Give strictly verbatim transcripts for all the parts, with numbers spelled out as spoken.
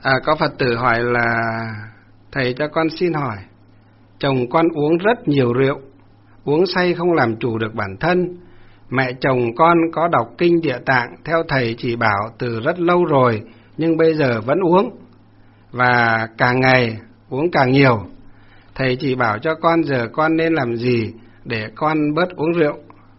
À, có Phật tử hỏi là thầy cho con xin hỏi, chồng con uống rất nhiều rượu, uống say không làm chủ được bản thân. Mẹ chồng con có đọc kinh Địa Tạng theo thầy chỉ bảo từ rất lâu rồi, nhưng bây giờ vẫn uống, và càng ngày uống càng nhiều. Thầy chỉ bảo cho con giờ con nên làm gì để con bớt uống rượu,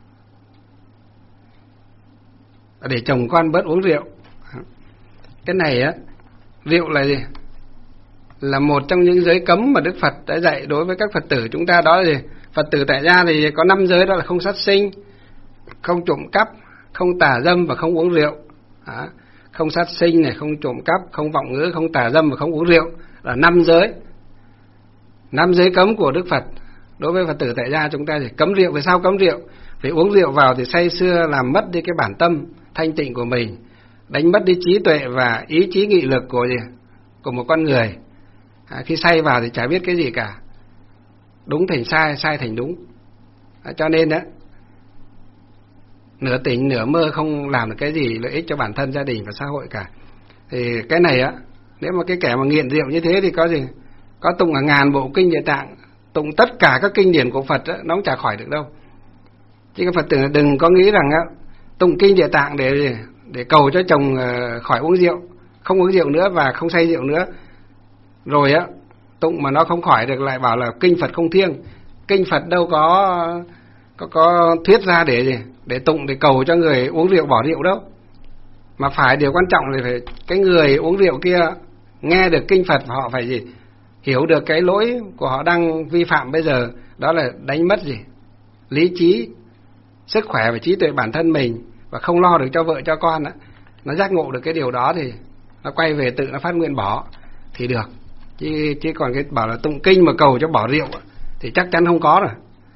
để chồng con bớt uống rượu. Cái này á, rượu là gì? Là một trong những giới cấm mà Đức Phật đã dạy đối với các Phật tử chúng ta, đó là gì? Phật tử tại gia thì có năm giới, đó là không sát sinh, không trộm cắp, không tà dâm và không uống rượu. Đó. Không sát sinh này, không trộm cắp, không vọng ngữ, không tà dâm và không uống rượu, là năm giới. Năm giới cấm của Đức Phật đối với Phật tử tại gia chúng ta thì cấm rượu. Vì sao cấm rượu? Vì uống rượu vào thì say sưa làm mất đi cái bản tâm thanh tịnh của mình, đánh mất đi trí tuệ và ý chí nghị lực của gì? Của một con người. À, khi say vào thì chả biết cái gì cả, đúng thành sai, sai thành đúng. À, cho nên đó, nửa tỉnh nửa mơ không làm được cái gì lợi ích cho bản thân, gia đình và xã hội cả. Thì cái này á, nếu mà cái kẻ mà nghiện rượu như thế thì có gì? Có tụng cả ngàn bộ kinh Địa Tạng, tụng tất cả các kinh điển của Phật á, nó cũng chả khỏi được đâu. Chứ các Phật tử đừng có nghĩ rằng á, tụng kinh Địa Tạng để để cầu cho chồng khỏi uống rượu, không uống rượu nữa và không say rượu nữa. Rồi á, tụng mà nó không khỏi được lại bảo là kinh Phật không thiêng. Kinh Phật đâu có có có thuyết ra để gì? Để tụng, để cầu cho người uống rượu bỏ rượu đâu. Mà phải điều quan trọng là phải cái người uống rượu kia nghe được kinh Phật, họ phải gì? Hiểu được cái lỗi của họ đang vi phạm bây giờ, đó là đánh mất gì? Lý trí, sức khỏe và trí tuệ bản thân mình, và không lo được cho vợ cho con á. Nó giác ngộ được cái điều đó thì nó quay về tự nó phát nguyện bỏ thì được. Chứ, chứ còn cái bảo là tụng kinh mà cầu cho bỏ rượu thì chắc chắn không có rồi.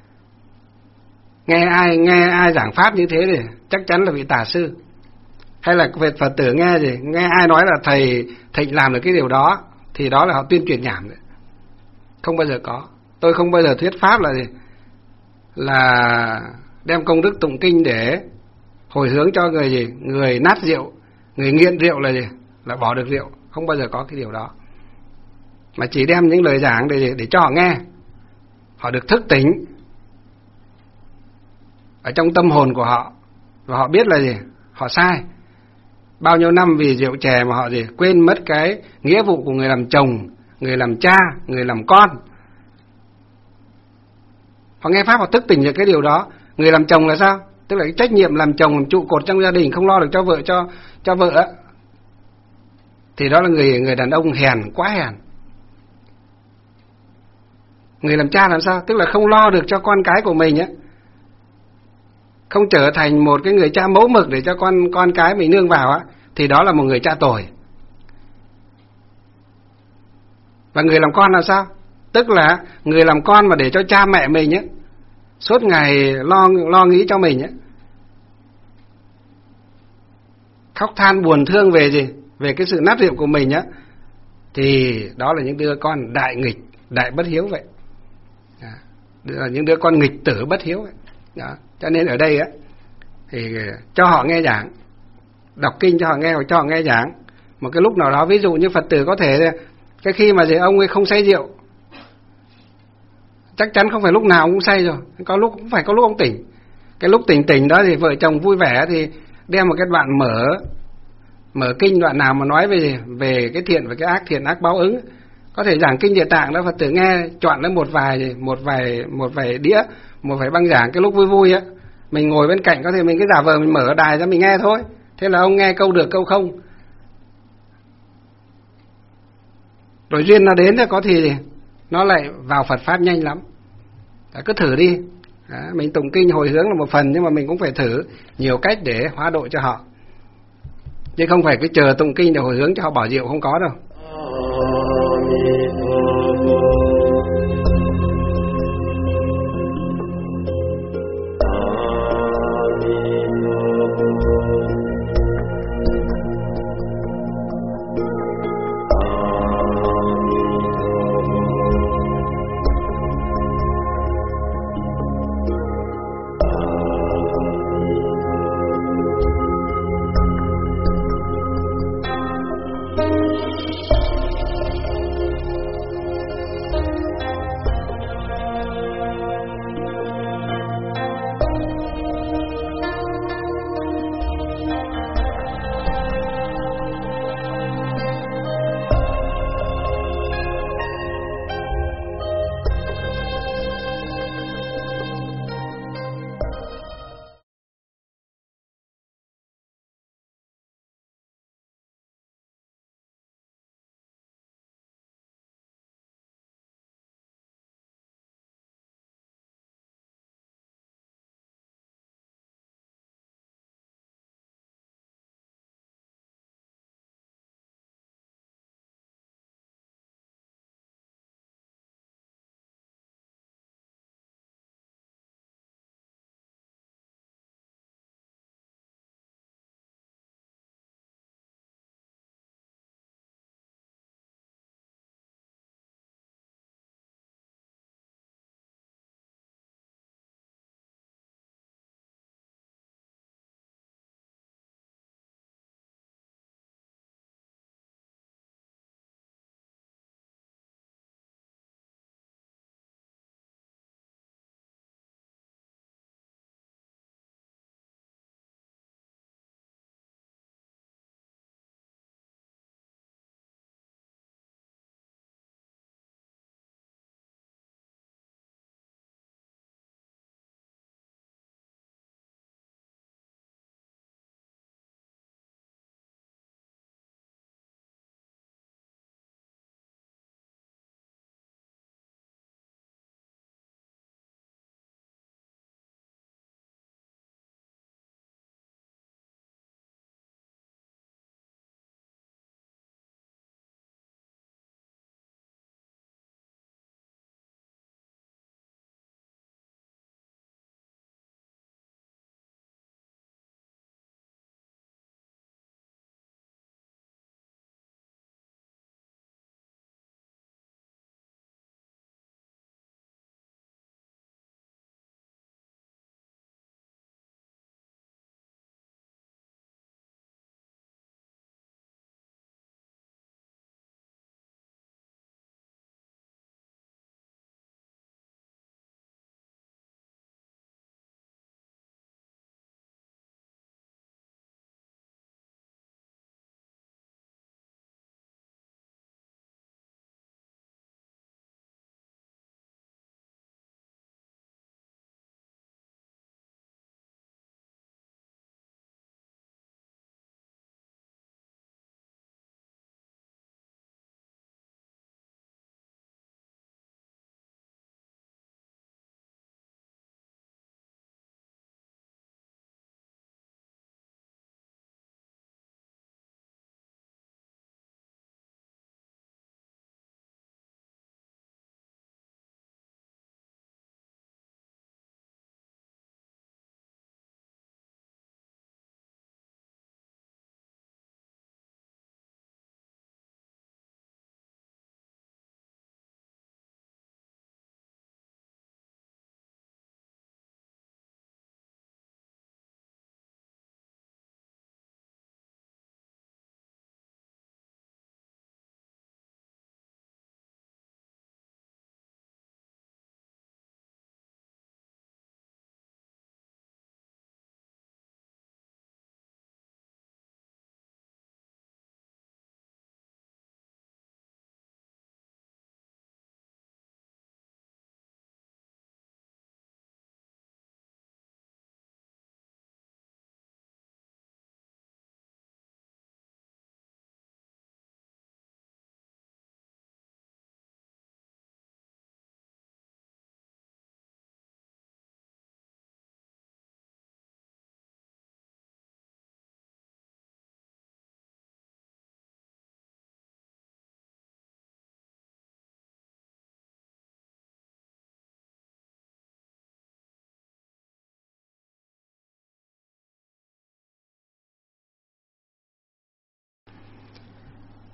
Nghe ai nghe ai giảng pháp như thế thì chắc chắn là vị tà sư. Hay là về Phật tử nghe gì, nghe ai nói là thầy Thịnh làm được cái điều đó thì đó là họ tuyên truyền nhảm đấy. Không bao giờ có. Tôi không bao giờ thuyết pháp là gì? Là đem công đức tụng kinh để hồi hướng cho người gì? Người nát rượu, người nghiện rượu là gì? Là bỏ được rượu. Không bao giờ có cái điều đó. Mà chỉ đem những lời giảng để, để cho họ nghe, họ được thức tỉnh ở trong tâm hồn của họ, và họ biết là gì? Họ sai. Bao nhiêu năm vì rượu chè mà họ gì? Quên mất cái nghĩa vụ của người làm chồng, người làm cha, người làm con. Họ nghe pháp họ thức tỉnh được cái điều đó. Người làm chồng là sao? Tức là cái trách nhiệm làm chồng, làm trụ cột trong gia đình, không lo được cho vợ cho cho vợ á, thì đó là người người đàn ông hèn, quá hèn. Người làm cha làm sao? Tức là không lo được cho con cái của mình á, không trở thành một cái người cha mẫu mực để cho con con cái mình nương vào á, thì đó là một người cha tồi. Và người làm con là sao? Tức là người làm con mà để cho cha mẹ mình á suốt ngày lo lo nghĩ cho mình á, khóc than buồn thương về gì? Về cái sự nát rượu của mình á, thì đó là những đứa con đại nghịch, đại bất hiếu vậy. Đó. Là những đứa con nghịch tử bất hiếu vậy. Đó. Cho nên ở đây á, thì cho họ nghe giảng, đọc kinh cho họ nghe, hoặc cho họ nghe giảng. Một cái lúc nào đó, ví dụ như Phật tử có thể cái khi mà gì ông ấy không say rượu, chắc chắn không phải lúc nào ông cũng say rồi, có lúc cũng phải có lúc ông tỉnh. Cái lúc tỉnh tỉnh đó thì vợ chồng vui vẻ thì đem một cái đoạn mở mở kinh đoạn nào mà nói về gì? Về cái thiện và cái ác, thiện ác báo ứng. Có thể giảng kinh Địa Tạng đó, Phật tử nghe, chọn lấy một vài một vài một vài đĩa, một vài băng giảng cái lúc vui vui á, mình ngồi bên cạnh, có thể mình cứ giả vờ mình mở đài ra mình nghe thôi. Thế là ông nghe câu được câu không. Rồi duyên nó đến thì có thì nó lại vào Phật pháp nhanh lắm. Đó, cứ thử đi. Đó, mình tụng kinh hồi hướng là một phần, nhưng mà mình cũng phải thử nhiều cách để hóa độ cho họ, chứ không phải cứ chờ tụng kinh để hồi hướng cho họ bỏ rượu, không có đâu.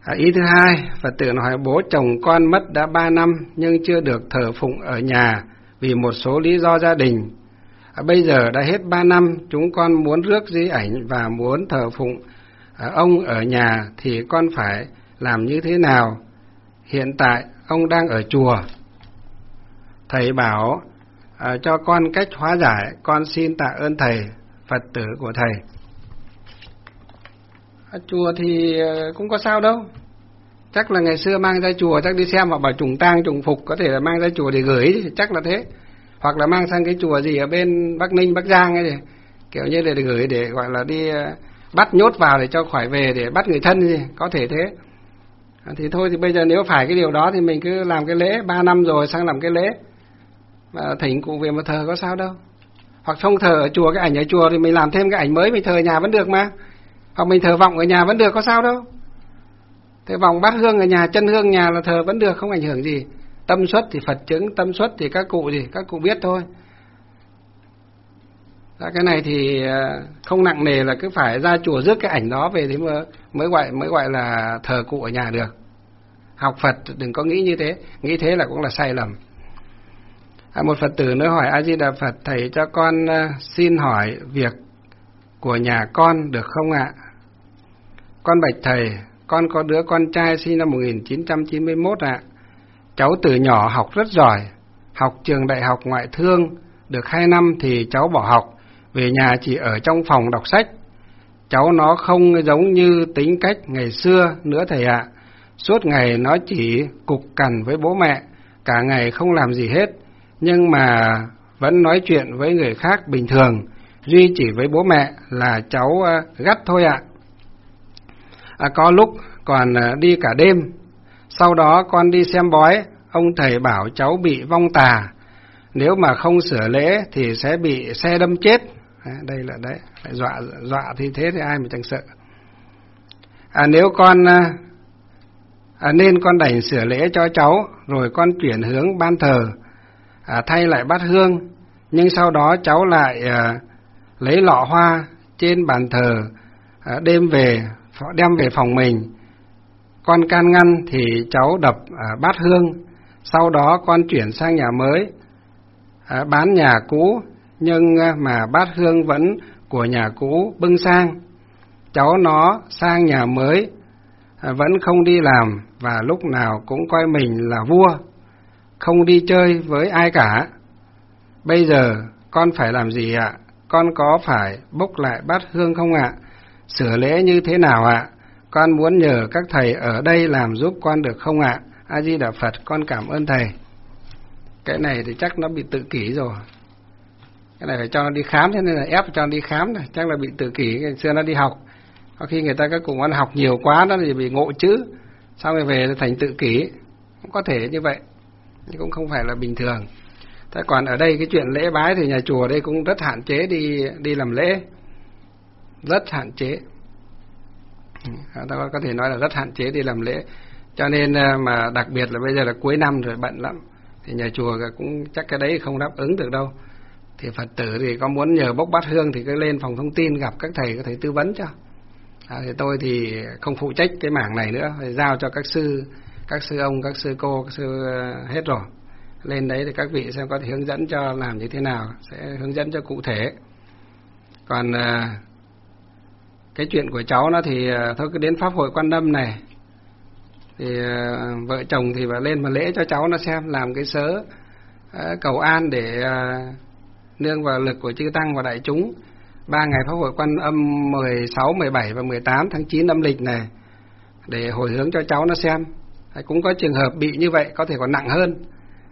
À, ý thứ hai, Phật tử hỏi bố chồng con mất đã ba năm nhưng chưa được thờ phụng ở nhà vì một số lý do gia đình. À, bây giờ đã hết ba năm, chúng con muốn rước di ảnh và muốn thờ phụng à, ông ở nhà thì con phải làm như thế nào? Hiện tại ông đang ở chùa. Thầy bảo à, cho con cách hóa giải, con xin tạ ơn thầy. Phật tử của thầy. À, chùa thì cũng có sao đâu. Chắc là ngày xưa mang ra chùa, chắc đi xem hoặc bảo trùng tang trùng phục, có thể là mang ra chùa để gửi, chắc là thế. Hoặc là mang sang cái chùa gì ở bên Bắc Ninh, Bắc Giang ấy, để, kiểu như để, để gửi để gọi là đi bắt nhốt vào để cho khỏi về để bắt người thân gì, có thể thế. À, thì thôi thì bây giờ nếu phải cái điều đó thì mình cứ làm cái lễ, ba năm rồi sang làm cái lễ và thỉnh cụ về mà thờ có sao đâu. Hoặc không thờ ở chùa, cái ảnh ở chùa thì mình làm thêm cái ảnh mới mình thờ ở nhà vẫn được mà. Hoặc mình thờ vọng ở nhà vẫn được, có sao đâu. Thế vòng bát hương ở nhà, chân hương nhà là thờ vẫn được, không ảnh hưởng gì. Tâm xuất thì Phật chứng, tâm xuất thì các cụ gì, các cụ biết thôi. Cái này thì không nặng nề là cứ phải ra chùa rước cái ảnh đó về thì mới mới gọi mới gọi là thờ cụ ở nhà được. Học Phật đừng có nghĩ như thế, nghĩ thế là cũng là sai lầm. À, một Phật tử nữa hỏi A Di Đà Phật, thầy cho con uh, xin hỏi việc của nhà con được không ạ? Con bạch thầy, con có đứa con trai sinh năm một nghìn chín trăm chín mươi mốt ạ. Cháu từ nhỏ học rất giỏi, học trường đại học ngoại thương, được hai năm thì cháu bỏ học, về nhà chỉ ở trong phòng đọc sách. Cháu nó không giống như tính cách ngày xưa nữa thầy ạ. Suốt ngày nó chỉ cục cằn với bố mẹ, cả ngày không làm gì hết, nhưng mà vẫn nói chuyện với người khác bình thường, duy chỉ với bố mẹ là cháu gắt thôi ạ. À, có lúc còn đi cả đêm. Sau đó con đi xem bói, ông thầy bảo cháu bị vong tà, nếu mà không sửa lễ thì sẽ bị xe đâm chết. À, đây là đấy, dọa dọa thì thế thì ai mà chẳng sợ. À, nếu con à, nên con đành sửa lễ cho cháu, rồi con chuyển hướng ban thờ, à, thay lại bát hương, nhưng sau đó cháu lại à, lấy lọ hoa trên bàn thờ, à, đem về đem về phòng mình. Con can ngăn thì cháu đập à, bát hương. Sau đó con chuyển sang nhà mới, à, bán nhà cũ, nhưng mà bát hương vẫn của nhà cũ bưng sang. Cháu nó sang nhà mới à, vẫn không đi làm và lúc nào cũng coi mình là vua, không đi chơi với ai cả. Bây giờ con phải làm gì ạ? Con có phải bốc lại bát hương không ạ? Sửa lễ như thế nào ạ? Con muốn nhờ các thầy ở đây làm giúp con được không ạ? A Di Đà Phật, con cảm ơn thầy. Cái này thì chắc nó bị tự kỷ rồi. Cái này phải cho nó đi khám, thế nên là ép cho nó đi khám này, chắc là bị tự kỷ. Ngày xưa nó đi học, có khi người ta các cụ nó học nhiều quá nó thì bị ngộ chữ, sau rồi về thành tự kỷ, cũng có thể như vậy, nhưng cũng không phải là bình thường. Thế còn ở đây cái chuyện lễ bái thì nhà chùa đây cũng rất hạn chế đi đi làm lễ, rất hạn chế. Ta có thể nói là rất hạn chế đi làm lễ, cho nên mà đặc biệt là bây giờ là cuối năm rồi bận lắm, thì nhà chùa cũng chắc cái đấy không đáp ứng được đâu. Thì Phật tử thì có muốn nhờ bốc bát hương thì cứ lên phòng thông tin gặp các thầy, có thể tư vấn cho. À, thì tôi thì không phụ trách cái mảng này nữa, phải giao cho các sư, các sư ông, các sư cô, các sư hết rồi. Lên đấy thì các vị xem có thể hướng dẫn cho làm như thế nào, sẽ hướng dẫn cho cụ thể. Còn cái chuyện của cháu nó thì thôi cứ đến pháp hội Quan Âm này thì vợ chồng thì phải lên mà lễ cho cháu nó xem, làm cái sớ cầu an để nương vào lực của chư tăng và đại chúng. Ba ngày pháp hội Quan Âm mười sáu, mười bảy và mười tám tháng chín âm lịch này để hồi hướng cho cháu nó xem. Cũng có trường hợp bị như vậy, có thể còn nặng hơn,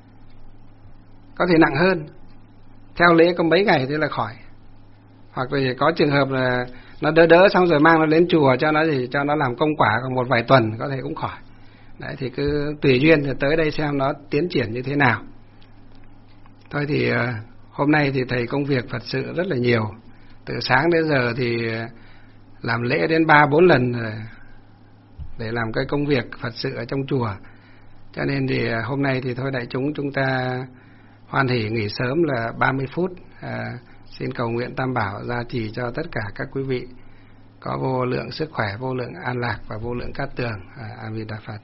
có thể nặng hơn. Theo lễ có mấy ngày thế là khỏi. Hoặc là có trường hợp là nó đỡ đỡ xong rồi mang nó đến chùa cho nó thì cho nó làm công quả, còn một vài tuần có thể cũng khỏi. Đấy thì cứ tùy duyên, thì tới đây xem nó tiến triển như thế nào. Thôi thì hôm nay thì thầy công việc Phật sự rất là nhiều, từ sáng đến giờ thì làm lễ đến ba bốn lần rồi để làm cái công việc Phật sự ở trong chùa. Cho nên thì hôm nay thì thôi đại chúng chúng ta hoan hỉ nghỉ sớm là ba mươi phút. À, xin cầu nguyện Tam Bảo gia trì cho tất cả các quý vị có vô lượng sức khỏe, vô lượng an lạc và vô lượng cát tường. À, A Di Đà Phật.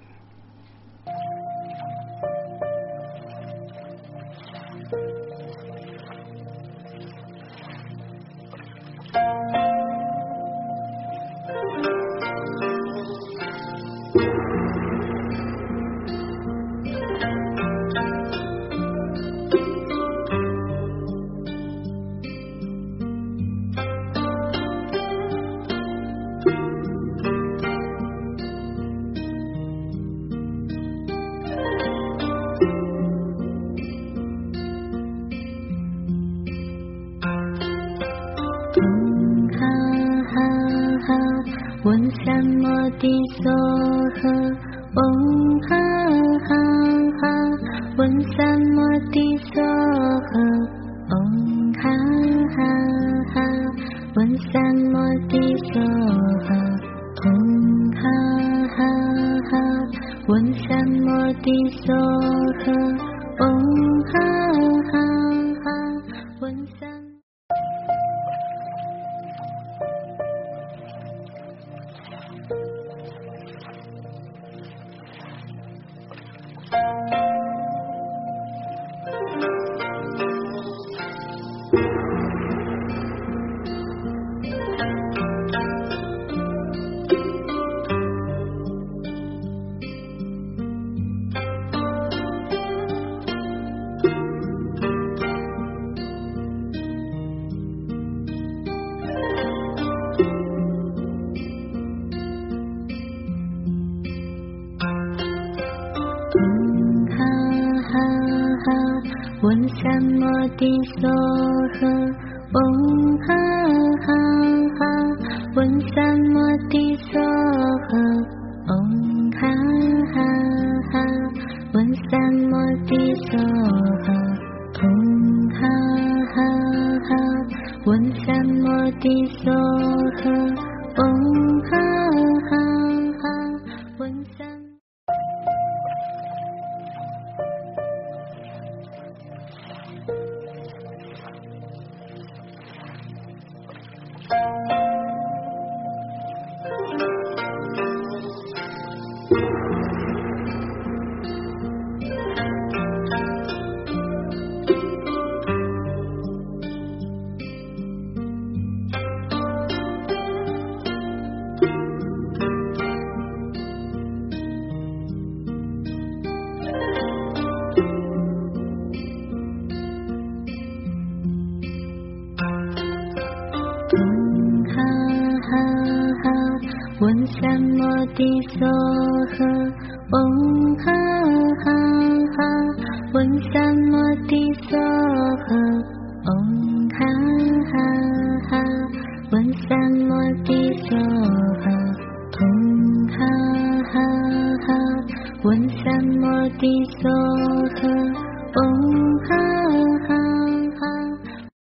Om